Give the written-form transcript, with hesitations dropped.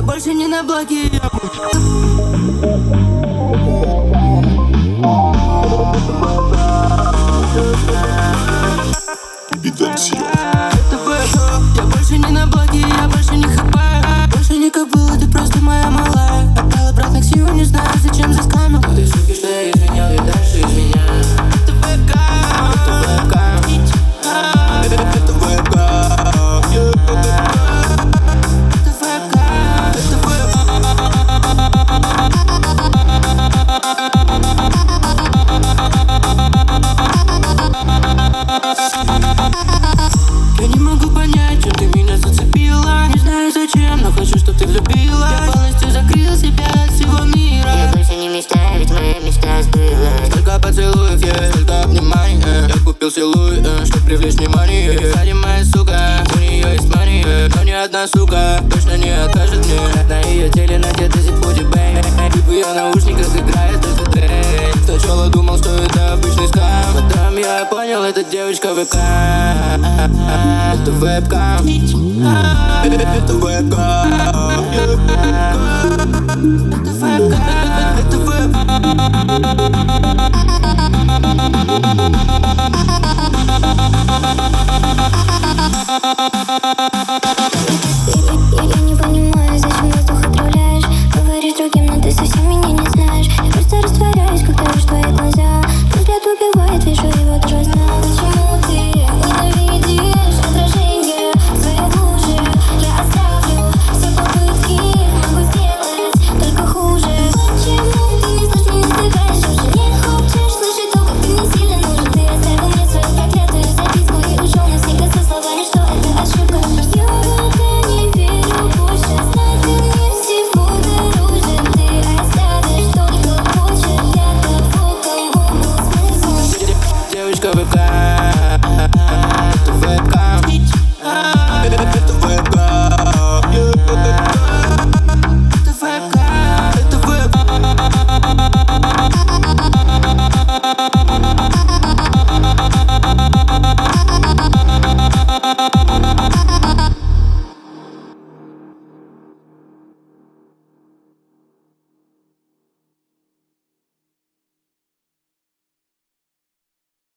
Я больше не на блоке. Это ВК. Я больше не на блоке, я больше не хапаю. Больше не кобыла, ты просто моя малая. Отдал обратно к силу, не знаю, зачем заскамил. Но ты суки, что я изменял, и дальше из меня. Это ВК. Это ВК. Это ВК. Я не могу понять, чем ты меня зацепила. Не знаю зачем, но хочу, чтоб ты влюбила. Я полностью закрыл себя от всего мира. Я больше не мечтаю, ведь моя мечта сбылась. Столько поцелуев, столько внимания. Я купил силуй, чтоб привлечь внимание. Сзади моя сука, у нее есть мания. Но ни одна сука точно не откажет мне. На ее теле надета зиппуди бэй. И в ее наушниках играет только трек. Сначала думал, что это обычный скам. Потом я понял, это девочка ВК. Это вебкам. Это вебкам. Это вебкам. Это Я не понимаю, зачем воздух отравляешь. Говоришь другим, но ты совсем меня не знаешь. Я просто растворяюсь, когда вижу твои глаза. Взгляд убивает, вижу его дрозна. Почему ты ненавидишь отражение своей лжи? Я оставлю все попытки, могу сделать только хуже. Почему ты не слышишь, не стыгаешь? Уже не хочешь слышать то, как ты мне сильно нужен. Ты оставил мне свою проклятую записку и ушел навсегда со словами, что это ошибка. Я в это не верю больше, знать ты мне всего дороже. Ты оставишь только почерк для того, кому был смысл. девочка ВК.